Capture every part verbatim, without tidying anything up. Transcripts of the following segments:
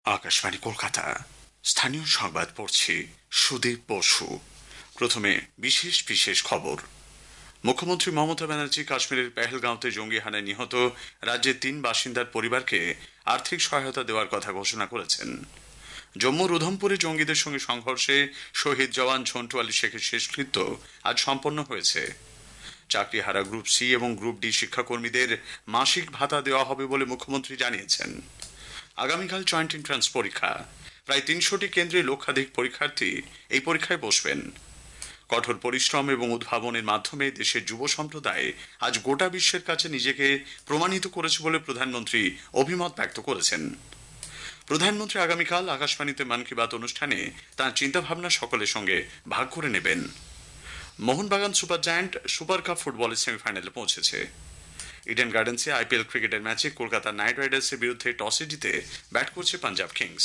আকাশবাণী কলকাতা স্থানীয় সংবাদ পড়ছি সুদীপ বসু। প্রথমে বিশেষ বিশেষ খবর। মুখ্যমন্ত্রী মমতা ব্যানার্জি কাশ্মীরের পেহেলগাঁওতে জঙ্গি হানায় নিহত রাজ্যের তিন বাসিন্দার পরিবারকে আর্থিক সহায়তা দেওয়ার কথা ঘোষণা করেছেন। জম্মুর উধমপুরে জঙ্গিদের সঙ্গে সংঘর্ষে শহীদ জওয়ান ঝন্টু আলী শেখের শেষকৃত্য আজ সম্পন্ন হয়েছে। চাকরিহারা গ্রুপ সি এবং গ্রুপ ডি শিক্ষাকর্মীদের মাসিক ভাতা দেওয়া হবে বলে মুখ্যমন্ত্রী জানিয়েছেন। আগামীকাল জয়েন্ট এন্ট্রান্স পরীক্ষা, প্রায় তিনশোটি কেন্দ্রে লক্ষাধিক পরীক্ষার্থী এই পরীক্ষায় বসবেন। কঠোর পরিশ্রম এবং উদ্ভাবনের মাধ্যমে দেশের যুব সম্প্রদায় আজ গোটা বিশ্বের কাছে নিজেকে প্রমাণিত করেছে বলে প্রধানমন্ত্রী অভিমত ব্যক্ত করেছেন। প্রধানমন্ত্রী আগামীকাল আকাশবাণীতে মন কি বাত অনুষ্ঠানে তাঁর চিন্তাভাবনা সকলের সঙ্গে ভাগ করে নেবেন। Mohun Bagan super giant super cup ফুটবলের সেমিফাইনালে পৌঁছেছে। ইডেন গার্ডেন্সে আইপিএল ক্রিকেটের ম্যাচে কলকাতা নাইট রাইডার্সের বিরুদ্ধে টসে জিতে ব্যাট করছে পাঞ্জাব কিংস।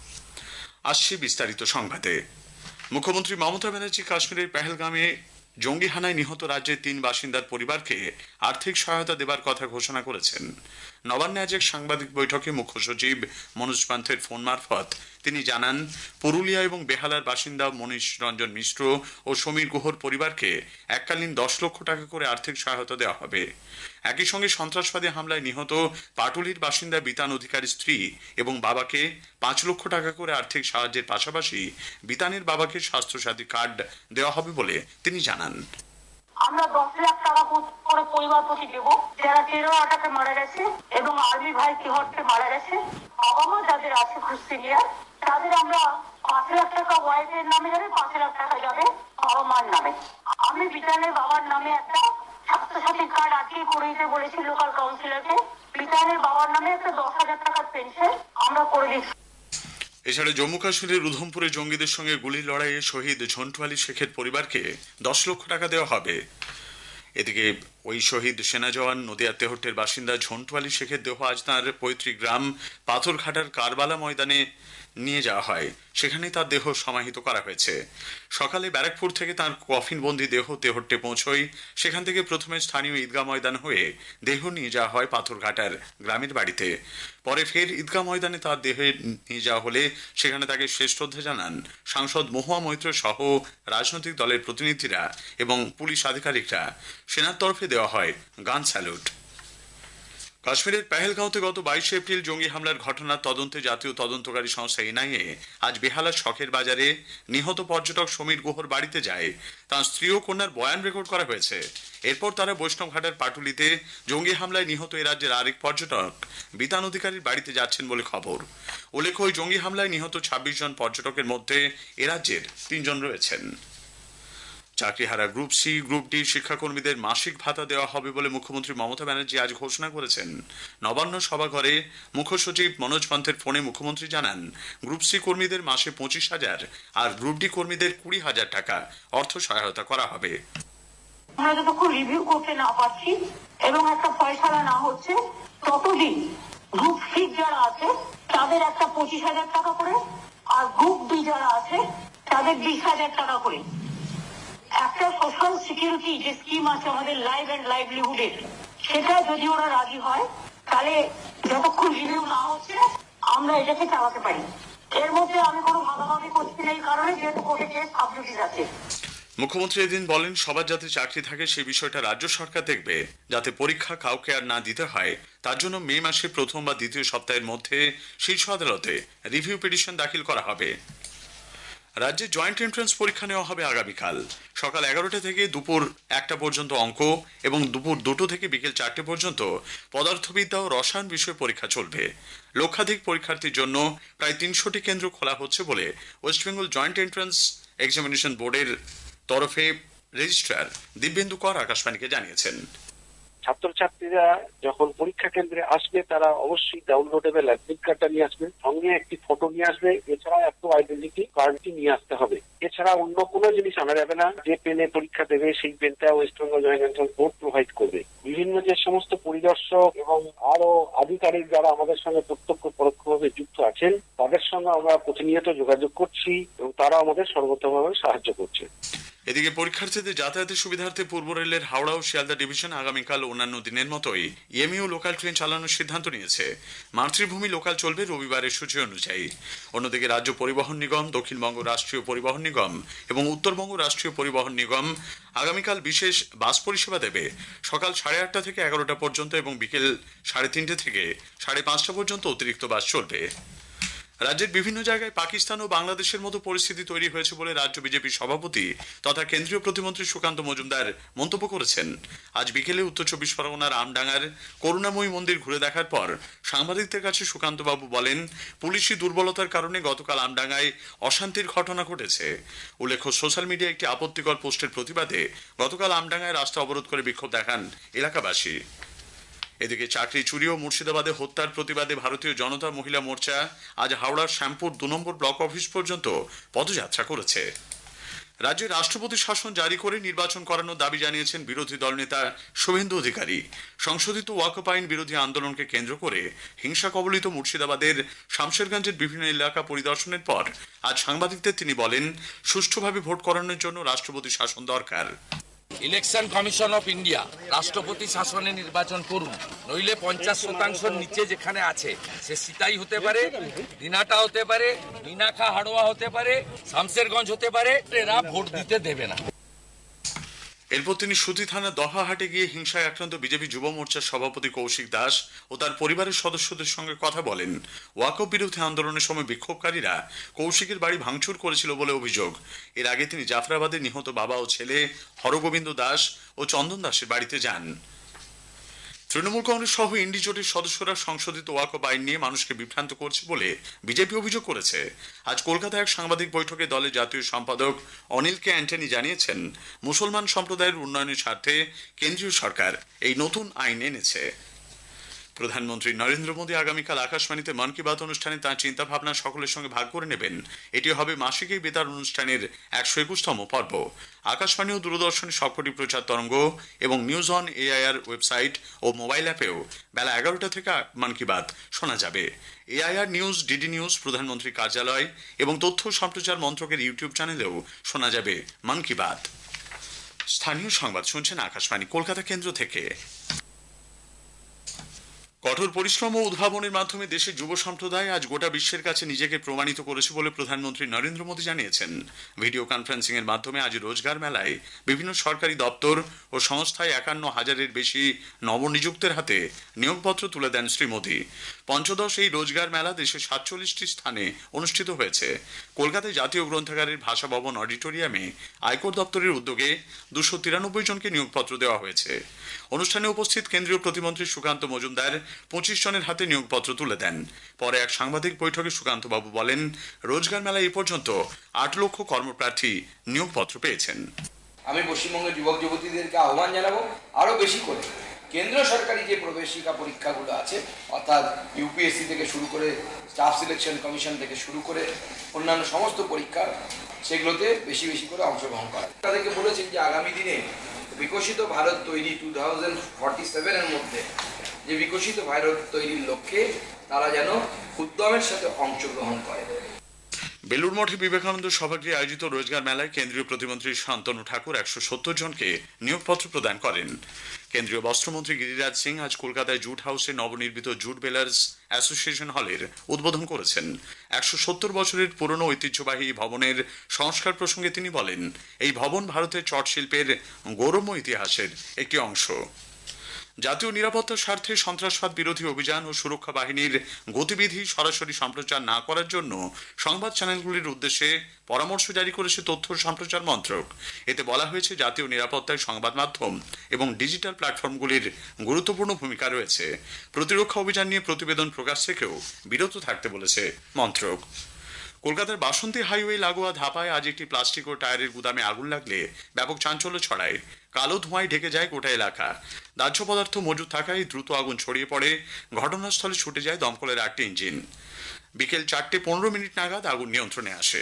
আসছে বিস্তারিত সংবাদে। মুখ্যমন্ত্রী মমতা ব্যানার্জি কাশ্মীরের পেহেলগামে জঙ্গি হানায় নিহত রাজ্যের তিন বাসিন্দার পরিবারকে আর্থিক সহায়তা দেবার কথা ঘোষণা করেছেন। নবান্নে আজ এক সাংবাদিক বৈঠকে মুখ্য সচিব মনোজ পান্থের ফোন মারফত তিনি জানান, পুরুলিয়া এবং বেহালার বাসিন্দা মনীষ রঞ্জন মিশ্র ও সমীর গুহর পরিবারকে এককালীন দশ লক্ষ টাকা করে আর্থিক সহায়তা দেওয়া হবে। একই সঙ্গে সন্ত্রাসবাদী হামলায় নিহত পাটুলির বাসিন্দা বিতান অধিকারী স্ত্রী এবং বাবাকে পাঁচ লক্ষ টাকা করে আর্থিক সাহায্যের পাশাপাশি বিতানের বাবাকে স্বাস্থ্যসাথী কার্ড দেওয়া হবে বলে তিনি জানান। আমরা দশ লাখ টাকা করে পরিবার প্রতি দেবো, যারা টেরো আটাকে মারা গেছে এবং আর্মি ভাই তিহট্টে মারা গেছে, বাবা মা যাদের আছে কুস্তিনিয়া, তাদের আমরা পাঁচ লাখ টাকা ওয়াইফের নামে যাবে, পাঁচ লাখ টাকা যাবে বাবা মার নামে। আমি বিতানের বাবার নামে একটা স্বাস্থ্যসাথী কার্ড আটকে করে দিতে বলেছি লোকাল কাউন্সিলরকে। বিতানের বাবার নামে একটা দশ হাজার টাকার পেনশন আমরা করে দিচ্ছি। এছাড়া জম্মু কাশ্মীরের উধমপুরে জঙ্গিদের সঙ্গে গুলির লড়াইয়ে শহীদ ঝন্টু আলী শেখের পরিবারকে দশ লক্ষ টাকা দেওয়া হবে। এদিকে ওই শহীদ সেনা জওয়ান নদিয়া তেহট্টের বাসিন্দা ঝন্টু আলী শেখের দেহ আজ তাঁর পৈতৃক গ্রাম পাথরঘাটার কারবালা ময়দানে নিয়ে যাওয়া হয়। সেখানে তার দেহ সমাহিত করা হয়েছে। সকালে ব্যারাকপুর থেকে তার কফিনবন্দি দেহ তেহট্টে পৌঁছয়। সেখান থেকে প্রথমে স্থানীয় ঈদগাহ ময়দান হয়ে দেহ নিয়ে যাওয়া হয় পাথরঘাটার গ্রামের বাড়িতে। পরে ফের ঈদগাহ ময়দানে তার দেহে নিয়ে যাওয়া হলে সেখানে তাকে শেষ শ্রদ্ধা জানান সাংসদ মহুয়া মৈত্র সহ রাজনৈতিক দলের প্রতিনিধিরা এবং পুলিশ আধিকারিকরা। সেনার তরফে দেওয়া হয় গান স্যালুট। কাশ্মীরের পেহেলগাঁওতে গত বাইশে এপ্রিল জঙ্গি হামলার ঘটনার তদন্তে জাতীয় তদন্তকারী সংস্থা এনআইএ আজ বেহালার শখের বাজারে নিহত পর্যটক সমীর গুহর বাড়িতে যায়। তাঁর স্ত্রী ও কন্যার বয়ান রেকর্ড করা হয়েছে। এরপর তারা বৈষ্ণবঘাটার পাটুলিতে জঙ্গি হামলায় নিহত এ রাজ্যের আরেক পর্যটক বিতান অধিকারীর বাড়িতে যাচ্ছেন বলে খবর। উল্লেখ্য, ওই জঙ্গি হামলায় নিহত ছাব্বিশ জন পর্যটকের মধ্যে এ রাজ্যের তিনজন রয়েছেন। চাকরিহারা গ্রুপ সি গ্রুপ ডি শিক্ষাকর্মীদের মাসিক ভাতা দেওয়া হবে বলে মুখ্যমন্ত্রী মমতা ব্যানার্জি আজ ঘোষণা করেছেন। নবান্ন সভাঘরে মুখ্য সচিব মনোজ পান্থের ফোনে মুখ্যমন্ত্রী জানান, গ্রুপ সি কর্মীদের মাসে পঁচিশ হাজার আর গ্রুপ ডি কর্মীদের কুড়ি হাজার টাকা অর্থ সহায়তা করা হবে। আমরা যতক্ষণ রিভিউ করতে না পারছি এবং একটা ফয়সালা না হচ্ছে, ততদিন গ্রুপ সি যারা আছে তাদের একটা পঁচিশ হাজার টাকা করে আর গ্রুপ ডি যারা আছে তাদের বিশ হাজার টাকা করে একটা সোশ্যাল সিকিউরিটি যে স্কিম আছে আমাদের লাইফ এন্ড লাইভলিহুডের, সেটা যদি ওরা রাজি হয় তাহলে যতক্ষণ রিভিউ না হচ্ছে আমরা এটাকে চালাতে পারি। এর মধ্যে আমি কোনো ভাগাভাগি করছি না, এই কারণে যেহেতু কোর্টে কেস সাবজুডিস আছে। মুখ্যমন্ত্রী এদিন বলেন, সবার যাতে চাকরি থাকে সেই বিষয়টা রাজ্য সরকার দেখবে। যাতে পরীক্ষা কাউকে আর না দিতে হয় তার জন্য মে মাসে প্রথম বা দ্বিতীয় সপ্তাহের মধ্যে শীর্ষ আদালতে রিভিউ পিটিশন দাখিল করা হবে। রাজ্যে জয়েন্ট এন্ট্রান্স পরীক্ষা নেওয়া হবে আগামীকাল। সকাল এগারোটা থেকে দুপুর একটা পর্যন্ত অঙ্ক এবং দুপুর দুটো থেকে বিকেল চারটে পর্যন্ত পদার্থবিদ্যা ও রসায়ন বিষয়ে পরীক্ষা চলবে। লক্ষাধিক পরীক্ষার্থীর জন্য প্রায় তিনশোটি কেন্দ্র খোলা হচ্ছে বলে West Bengal joint entrance examination বোর্ডের তরফে রেজিস্ট্রার দিব্যেন্দু কর আকাশবাণীকে জানিয়েছেন। ছাত্রছাত্রীরা যখন পরীক্ষা কেন্দ্রে আসবে তারা অবশ্যই ডাউনলোডেবল অ্যাডমিট কার্ডটা নিয়ে আসবে, সঙ্গে একটি ফটো নিয়ে আসবে, এছাড়া একটা আইডেন্টিটি কার্ডটি নিয়ে আসতে হবে। এছাড়া অন্য কোনো জিনিস আনা যাবে না। যে পেনে পরীক্ষা দেবে সেই পেনটা West Bengal joint entrance board provide করবে। বিভিন্ন যে সমস্ত পরিদর্শক এবং আরো আধিকারিক যারা আমাদের সঙ্গে প্রত্যক্ষ পরোক্ষভাবে যুক্ত আছেন তাদের সঙ্গে আমরা প্রতিনিয়ত যোগাযোগ করছি এবং তারা আমাদের সর্বতভাবে সাহায্য করছে। এদিকে পরীক্ষার্থীদের যাতায়াতের সুবিধার্থে পূর্ব রেলের হাওড়া ও শিয়ালদা ডিভিশন আগামীকাল অন্যান্য দিনের মতোই ইএমইউ লোকাল ট্রেন চালানোর সিদ্ধান্ত নিয়েছে। মাতৃভূমি লোকাল চলবে রবিবারের সূচি অনুযায়ী। অন্যদিকে রাজ্য পরিবহন নিগম, দক্ষিণবঙ্গ রাষ্ট্রীয় পরিবহন নিগম এবং উত্তরবঙ্গ রাষ্ট্রীয় পরিবহন নিগম আগামীকাল বিশেষ বাস পরিষেবা দেবে। সকাল সাড়ে আটটা থেকে এগারোটা পর্যন্ত এবং বিকেল সাড়ে তিনটে থেকে সাড়ে পাঁচটা পর্যন্ত অতিরিক্ত বাস চলবে। রাজ্যের বিভিন্ন জায়গায় পাকিস্তান ও বাংলাদেশের মতো পরিস্থিতি তৈরি হয়েছে বলে রাজ্য বিজেপির সভাপতি তথা কেন্দ্রীয় প্রতিমন্ত্রী সুকান্ত মজুমদার মন্তব্য করেছেন। আজ বিকেলে উত্তর চব্বিশ পরগনার আমডাঙ্গার করুণাময়ী মন্দির ঘুরে দেখার পর সাংবাদিকদের কাছে সুকান্ত বাবু বলেন, পুলিশি দুর্বলতার কারণে গতকাল আমডাঙ্গায় অশান্তির ঘটনা ঘটেছে। উল্লেখ্য, সোশ্যাল মিডিয়ায় একটি আপত্তিকর পোস্টের প্রতিবাদে গতকাল আমডাঙ্গায় রাস্তা অবরোধ করে বিক্ষোভ দেখান এলাকাবাসী। এদিকে চাকরি চুরি ও মুর্শিদাবাদে হত্যার প্রতিবাদে ভারতীয় জনতা মহিলা মোর্চা আজ হাওড়ার শ্যামপুর দু নম্বর ব্লক অফিস পর্যন্ত পদযাত্রা করেছে। রাজ্যে রাষ্ট্রপতি শাসন জারি করে নির্বাচন করানোর দাবি জানিয়েছেন বিরোধী দলনেতা শুভেন্দু অধিকারী। সংশোধিত ওয়াকফ আইন বিরোধী আন্দোলনকে কেন্দ্র করে হিংসা কবলিত মুর্শিদাবাদের শামশেরগঞ্জের বিভিন্ন এলাকা পরিদর্শনের পর আজ সাংবাদিকদের তিনি বলেন, সুষ্ঠুভাবে ভোট করানোর জন্য রাষ্ট্রপতি শাসন দরকার। ইলেকশন কমিশন অফ ইন্ডিয়া রাষ্ট্রপতি শাসনে নির্বাচন করুন, নইলে পঞ্চাশ শতাংশের নিচে যেখানে আছে সে সিতাই হতে পারে, দিনাটা হতে পারে, মিনাখা হাড়োয়া হতে পারে, শামশেরগঞ্জ হতে পারে, এরা ভোট দিতে দেবে না। এরপর তিনি সুতি থানা দহাহাটে গিয়ে হিংসায় আক্রান্ত বিজেপি যুব মোর্চার সভাপতি কৌশিক দাস ও তার পরিবারের সদস্যদের সঙ্গে কথা বলেন। ওয়াকফ বিরোধী আন্দোলনের সময় বিক্ষোভকারীরা কৌশিকের বাড়ি ভাঙচুর করেছিল বলে অভিযোগ। এর আগে তিনি জাফরাবাদে নিহত বাবা ও ছেলে হরগোবিন্দ দাস ও চন্দন দাসের বাড়িতে যান। তৃণমূল কংগ্রেস সহ ইন্ডি জোটের সদস্যরা সংশোধিত ওয়াকফ আইন নিয়ে মানুষকে বিভ্রান্ত করছে বলে বিজেপি অভিযোগ করেছে। আজ কলকাতায় এক সাংবাদিক বৈঠকে দলের জাতীয় সম্পাদক অনিল কে অ্যান্টনি জানিয়েছেন, মুসলমান সম্প্রদায়ের উন্নয়নের স্বার্থে কেন্দ্রীয় সরকার এই নতুন আইন এনেছে। প্রধানমন্ত্রী নরেন্দ্র মোদী আগামীকাল আকাশবাণীতে মন কি বাত অনুষ্ঠানে তাঁর চিন্তা ভাবনা সকলের সঙ্গে ভাগ করে নেবেন। এটি হবে মাসিক এই বেতার অনুষ্ঠানের একশো একুশতম পর্ব। আকাশবাণী ও দূরদর্শনের সবকটি প্রচার তরঙ্গ এবং নিউজ অন এআইআর ওয়েবসাইট ও মোবাইল অ্যাপেও বেলা এগারোটা থেকে মন কি বাত শোনা যাবে। এআইআর নিউজ, ডিডি নিউজ, প্রধানমন্ত্রীর কার্যালয় এবং তথ্য সম্প্রচার মন্ত্রকের ইউটিউব চ্যানেলেও শোনা যাবে মন কি বাত। স্থানীয় সংবাদ শুনছেন আকাশবাণী কলকাতা কেন্দ্র থেকে। কঠোর পরিশ্রম ও উদ্ভাবনের মাধ্যমে দেশের যুব সম্প্রদায় আজ গোটা বিশ্বের কাছে নিজেকে প্রমাণিত করেছে বলে প্রধানমন্ত্রী নরেন্দ্র মোদী জানিয়েছেন। ভিডিও কনফারেন্সিং এর মাধ্যমে আজ রোজগার মেলায় বিভিন্ন সরকারি দপ্তর ও সংস্থায় একান্ন হাজারের বেশি নবনিযুক্তের হাতে নিয়োগপত্র তুলে দেন শ্রী মোদী। পঞ্চদশ এই রোজগার মেলা দেশের সাতচল্লিশটি স্থানে অনুষ্ঠিত হয়েছে। কলকাতায় জাতীয় গ্রন্থাগারের ভাষা ভবন অডিটোরিয়ামে আয়কর দপ্তরের উদ্যোগে দুশো তিরানব্বই জনকে নিয়োগপত্র দেওয়া হয়েছে। অনুষ্ঠানে উপস্থিত কেন্দ্রীয় প্রতিমন্ত্রী সুকান্ত মজুমদার পঁচিশ জনের হাতে নিয়োগপত্র তুলে দেন। পরে এক সাংবাদিক বৈঠকে সুকান্ত বাবু বলেন, রোজগার মেলায় এ পর্যন্ত আট লক্ষ কর্মপ্রার্থী নিয়োগপত্র পেয়েছেন। আমি পশ্চিমবঙ্গের যুবক যুবতীদেরকে আহ্বান জানাবো আরো বেশি করে কেন্দ্র সরকারি যে প্রবেশিকা পরীক্ষাগুলো আছে, অর্থাৎ ইউপিএসসি থেকে শুরু করে স্টাফ সিলেকশন কমিশন থেকে শুরু করে অন্যান্য সমস্ত পরীক্ষা, সেগুলোতে বেশি বেশি করে অংশগ্রহণ করা। তাদেরকে বলেছেন যে আগামী দিনে বিকশিত ভারত তৈরি টু থাউজেন্ড ফর্টি সেভেনের মধ্যে যে বিকশিত ভারত তৈরির লক্ষ্যে তারা যেন উদ্যমের সাথে অংশগ্রহণ করে। বেলুর মঠে বিবেকানন্দ সভাগৃহে আয়োজিত রোজগার মেলায় কেন্দ্রীয় প্রতিমন্ত্রী শান্তনু ঠাকুর একশো সত্তর জনকে নিয়োগপত্র প্রদান করেন। কেন্দ্রীয় বস্ত্রমন্ত্রী গিরিরাজ সিং আজ কলকাতায় জুট হাউসে নবনির্মিত জুট বেলার্স অ্যাসোসিয়েশন হলের উদ্বোধন করেছেন। একশো সত্তর বছরের পুরনো ঐতিহ্যবাহী ভবনের সংস্কার প্রসঙ্গে তিনি বলেন, এই ভবন ভারতের চট শিল্পের গৌরবময় ইতিহাসের একটি অংশ। জাতীয় নিরাপত্তার স্বার্থে সন্ত্রাসবাদ বিরোধী অভিযান ও সুরক্ষা বাহিনীর গতিবিধি সরাসরি সম্প্রচার না করার জন্য সংবাদ চ্যানেলগুলির উদ্দেশ্যে পরামর্শ জারি করেছে তথ্য সম্প্রচার মন্ত্রক। এতে বলা হয়েছে, জাতীয় নিরাপত্তায় সংবাদ মাধ্যম এবং ডিজিটাল প্ল্যাটফর্মগুলির গুরুত্বপূর্ণ ভূমিকা রয়েছে। প্রতিরক্ষা অভিযান নিয়ে প্রতিবেদন প্রকাশ থেকেও বিরত থাকতে বলেছে মন্ত্রক। কলকাতার বাসন্তী হাইওয়ে লাগোয়া ধাপায় আজ একটি প্লাস্টিক ও টায়ারের গুদামে আগুন লাগলে ব্যাপক চাঞ্চল্য ছড়ায়। কালো ধোঁয়ায় ঢেকে যায় গোটা এলাকা। দাহ্য পদার্থ মজুদ থাকায় দ্রুত আগুন ছড়িয়ে পড়ে। ঘটনাস্থলে ছুটে যায় দমকলের আটটি ইঞ্জিন। বিকেল চারটে পনেরো মিনিট নাগাদ আগুন নিয়ন্ত্রণে আসে।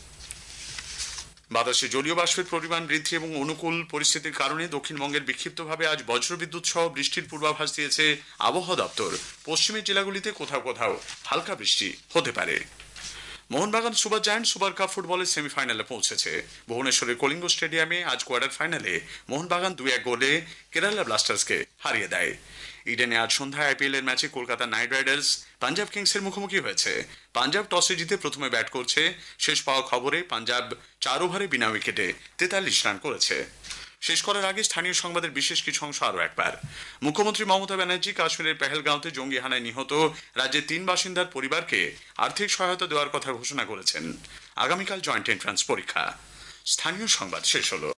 বাতাসে জলীয় বাষ্পের পরিমাণ বৃদ্ধি এবং অনুকূল পরিস্থিতির কারণে দক্ষিণবঙ্গের বিক্ষিপ্তভাবে আজ বজ্রবিদ্যুৎ সহ বৃষ্টির পূর্বাভাস দিয়েছে আবহাওয়া দপ্তর। পশ্চিমের জেলাগুলিতে কোথাও কোথাও হালকা বৃষ্টি হতে পারে। Mohun Bagan super giant super cup ফুটবলের সেমিফাইনালে পৌঁছেছে। ভুবনেশ্বরের কলিঙ্গ স্টেডিয়ামে আজ কোয়ার্টার ফাইনালে মোহনবাগান দুই এক গোলে কেরালা ব্লাস্টার্সকে হারিয়ে দেয়। ইডেনে আজ সন্ধ্যায় আইপিএল এর ম্যাচে কলকাতা নাইট রাইডার্স পাঞ্জাব কিংসের মুখোমুখি হয়েছে। পাঞ্জাব টসে জিতে প্রথমে ব্যাট করছে। শেষ পাওয়া খবরে পাঞ্জাব চার ওভারে বিনা উইকেটে তেতাল্লিশ রান করেছে। শেষ করার আগে স্থানীয় সংবাদের বিশেষ কিছু অংশ আরও একবার। মুখ্যমন্ত্রী মমতা ব্যানার্জি কাশ্মীরের পেহেলগাঁওতে জঙ্গি হানায় নিহত রাজ্যের তিন বাসিন্দার পরিবারকে আর্থিক সহায়তা দেওয়ার কথা ঘোষণা করেছেন। আগামীকাল জয়েন্ট এন্ট্রান্স পরীক্ষা। স্থানীয় সংবাদ শেষ হলো।